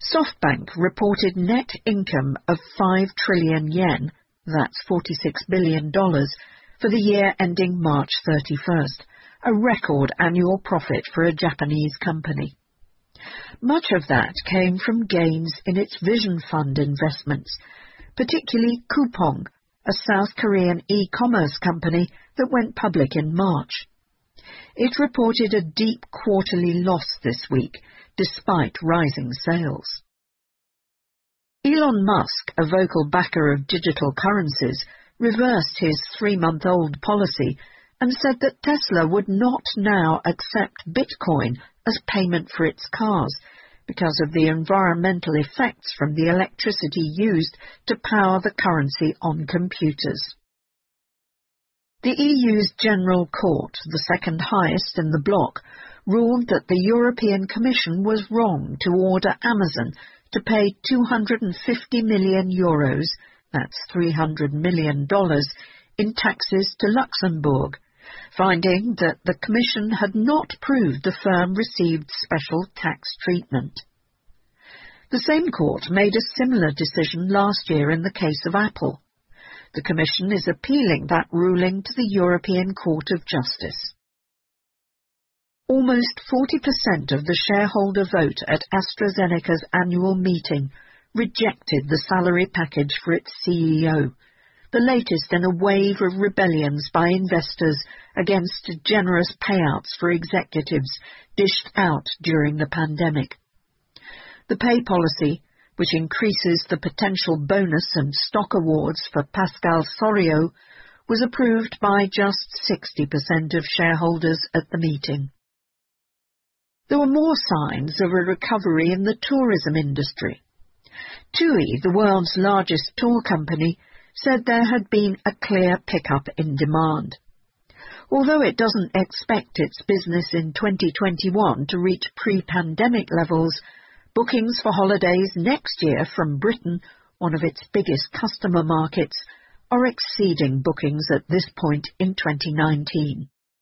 SoftBank reported net income of 5 trillion yen, that's $46 billion, for the year ending March 31st, a record annual profit for a Japanese company. Much of that came from gains in its Vision Fund investments, particularly Coupang, a South Korean e-commerce company that went public in March. It reported a deep quarterly loss this week, despite rising sales. Elon Musk, a vocal backer of digital currencies, reversed his 3-month-old policy and said that Tesla would not now accept Bitcoin as payment for its cars because of the environmental effects from the electricity used to power the currency on computers. The EU's General Court, the second highest in the bloc, ruled that the European Commission was wrong to order Amazon to pay €250 million, that's $300 million, in taxes to Luxembourg, finding that the Commission had not proved the firm received special tax treatment. The same court made a similar decision last year in the case of Apple. The Commission is appealing that ruling to the European Court of Justice. Almost 40% of the shareholder vote at AstraZeneca's annual meeting rejected the salary package for its CEO, the latest in a wave of rebellions by investors against generous payouts for executives dished out during the pandemic. The pay policy, which increases the potential bonus and stock awards for Pascal Soriot, was approved by just 60% of shareholders at the meeting. There were more signs of a recovery in the tourism industry. TUI, the world's largest tour company, said there had been a clear pickup in demand. Although it doesn't expect its business in 2021 to reach pre-pandemic levels, bookings for holidays next year from Britain, one of its biggest customer markets, are exceeding bookings at this point in 2019.